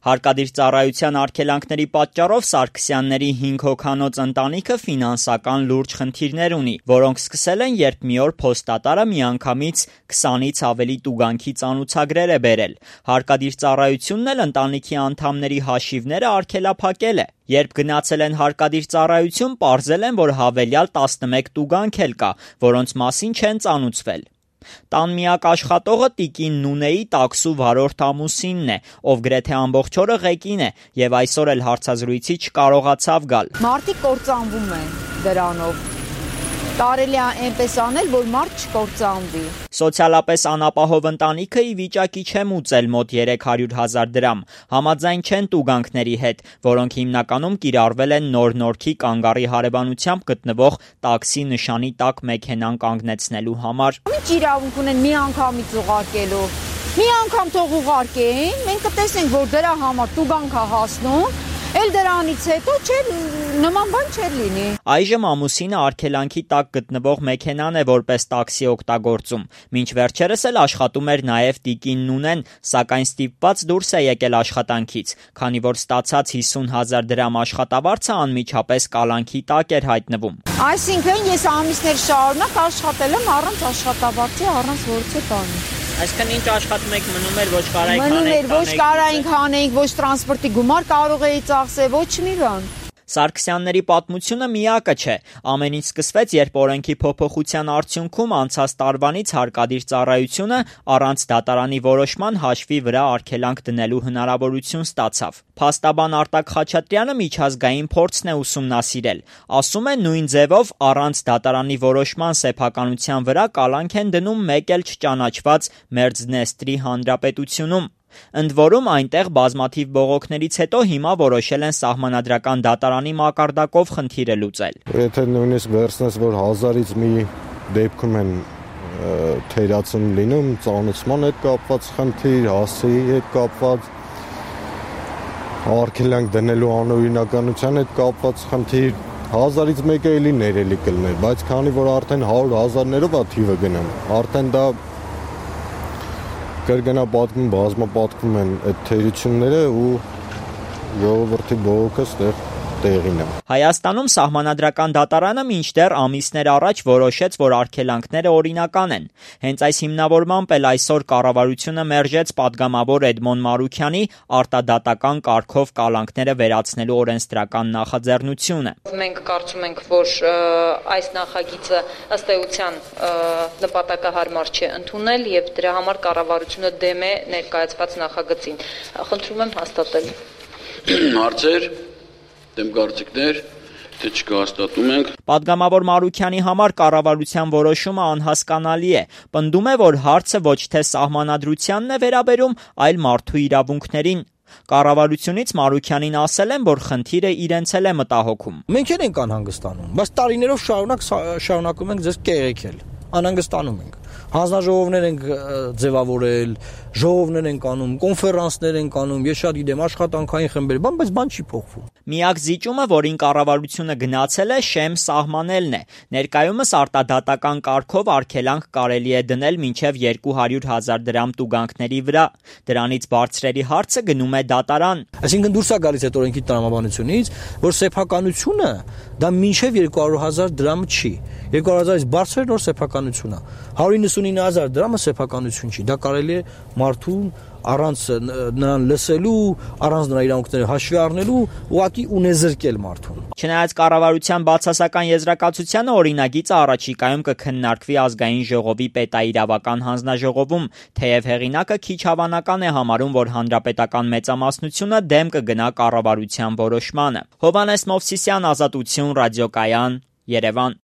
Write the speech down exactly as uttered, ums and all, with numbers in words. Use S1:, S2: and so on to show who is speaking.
S1: Հարկադիր ծառայության արգելանքների պատճառով Սարգսյանների հինգ հոգանոց ընտանիքը ֆինանսական լուրջ խնդիրներ ունի, որոնք սկսել են, երբ մի օր փոստատարը միանգամից քսանից ավելի տուգանքի ծանուցագրեր է բերել։ Հարկադիր ծառայությունն էլ ընտանիքի անդամների հաշիվները արգելափակել է։ Երբ գնացել են հարկադիր ծառայություն, պարզել են, որ հավելյալ տասնմեկ տուգանք էլ կա, որոնց մասին չեն ծանուցվել։ Տան միակ աշխատողը տիկին Նունեի տաքսու վարորդ ամուսինն է, ով գրեթե ամբողջ օրը ղեկին է եւ այսօր էլ հարցազրույցի չկարողացավ գալ։
S2: Մարդիկ կործանվում են դրանով։ Կարելի է այնպես անել, որ մարդ չկործանվի։
S1: Սոցիալապես անապահով ընտանիքը ի վիճակի չէ մուծել մոտ երեք հարյուր հազար դրամ, համաձայն չեն տուգանքների հետ, որոնք հիմնականում կիրառվել են Նոր Նորքի կանգառի հարևանությամբ գտնվող տաքսի նշանի տակ մեքենան կանգնեցնելու համար։
S2: Ինչ իրավունք ունեն մի անգամից ուղարկելով։ Մի անգամ թող ուղարկեին, մենք կտեսնենք, որ դրա համար տուգանք է հասնում։ Էլ դրանից հետո չէ նման բան չէր լինի։
S1: Այժմ ամուսինը արգելանքի տակ գտնվող մեքենան է որպես տաքսի օգտագործում։ Մինչ վերջերս էլ աշխատում էր նաև տիկին Նունեն, սակայն ստիպված դուրս է եկել աշխատանքից, քանի որ ստացած հիսուն հազար դրամ աշխատավարձը անմիջապես կալանքի տակ էր հայտնվում։
S2: Այսինքն ես ամիսներ շարունակ աշխատել եմ առանց աշխատավարձի, առանց որևէ բանի։
S1: Այսինքն ինչ աշխատում եք, մնում էր, ոչ կարայինք հանեք։
S2: Մնում էր, ոչ կարայինք հանենք, ոչ տրանսպորտի գումար կարող էի ծախսել, ոչ մի բան։
S1: Սարգսյանների պատմությունը միակը չէ։ Ամեն ինչ սկսվեց, երբ օրենքի փոփոխության արդյունքում անցած տարվանից հարկադիր ծառայությունը առանց դատարանի որոշման հաշվի վրա արգելանք դնելու հնարավորություն ստացավ։ Փաստաբան Արտակ Խաչատրյանը միջազգային փորձն է ուսումնասիրել։ Ասում է, նույն ձևով առանց դատարանի որոշման սեփականության վրա կալանք են դնում մեկ էլ չճանաչված Մերձդնեստրի հանրապետությունում։ Ընդ որում այնտեղ բազմաթիվ բողոքներից հետո հիմա որոշել են սահմանադրական դատարանի մակարդակով խնդիրը լուծել։
S3: Եթե նույնիսկ վերցնես, որ հազարից մի դեպքում են թերացում լինում, ծանուցման հետ կապված խնդիր, հասցեի հետ կապված, արգելանք դնելու անօրինականության հետ կապված խնդիր, հազարից մեկը էլի ներելի կլներ, բայց քանի որ արդեն հարյուր հազարներով է թիվը գնում, արդեն դա կրկնա պատկում, բազմապատկում են այդ թերությունները ու ժողովրդի բողոքը ստեղ տեղին է։
S1: Հայաստանում սահմանադրական դատարանը մինչդեռ ամիսներ առաջ որոշեց, որ արգելանքները օրինական են։ Հենց այս հիմնավորմամբ էլ այսօր կառավարությունը մերժեց падգամավոր Էդմոն Մարուքյանի արտադատական կարգով կալանքները վերացնելու օրենսդրական նախաձեռնությունը։
S4: Մենք կարծում ենք, որ այս նախագիծը ըստ էության նպատակահարմար չէ ընդունել եւ դրա համար կառավարությունը դեմ է ներկայացված նախագծին։ Խնդրում եմ հաստատել։
S5: Հարցեր դեմ կարծիքներ, թե չկա հաստատում ենք։
S1: Падգամավոր Մարուքյանի համար կառավարության որոշումը անհասկանալի է։ Պնդում է, որ հարցը ոչ թե սահմանադրությանն է վերաբերում, այլ մարդու իրավունքներին։ Կառավարությունից Մարուքյանին ասել են, որ խնդիրը իրենց էլ է մտահոգում։
S6: Մենք էլ ենք անհանգստանում, բայց տարիներով շարունակ շարունակում ենք ձեզ կեղեքել, անհանգստանում ենք։ Հանձնաժողովներ ենք ձևավորել, ժողովներ ենք անում, կոնֆերանսներ ենք անում, ես շատ գիտեմ, աշխատանքային խմբեր, բան, բայց բան չի փոխվում։
S1: Միակ զիջումը, որին կառավարությունը գնացել է, շեմ սահմանելն է։ Ներկայումս արտադատական կարգով արգելանք կարելի է դնել մինչև երկու հարյուր հազար դրամ տուգանքների վրա։ Դրանից բարձրերի հարցը գնում է դատարան։
S6: Այսինքն դուրս է գալիս այդ օրենքի տրամաբանությունից, որ սեփականությունը դա մինչև երկու հարյուր հազար դրամը չի։ երկու հարյուր հազարից բարձր նոր սեփականություն է։ հարյուր նվսունինը հազար դրամը սեփականություն չի։ Դա կարելի է մարդուն առանց նրան լսելու, առանց նրա իրավունքները հաշվի առնելու, ուղղակի ունեզրկել մարդուն։
S1: Չնայած կառավարության բացասական եզրակացությանը օրինագիծը առաջիկայում կքննարկվի ազգային ժողովի պետաիրավական հանձնաժողովում, թեև հեղինակը քիչ հավանական է համարում, որ հանրապետական մեծամասնությունը դեմ կգնա կառավարության որոշմանը։ Հովհաննես Մովսիսյան, Ազատություն, Ռադիոկայան, Երևան։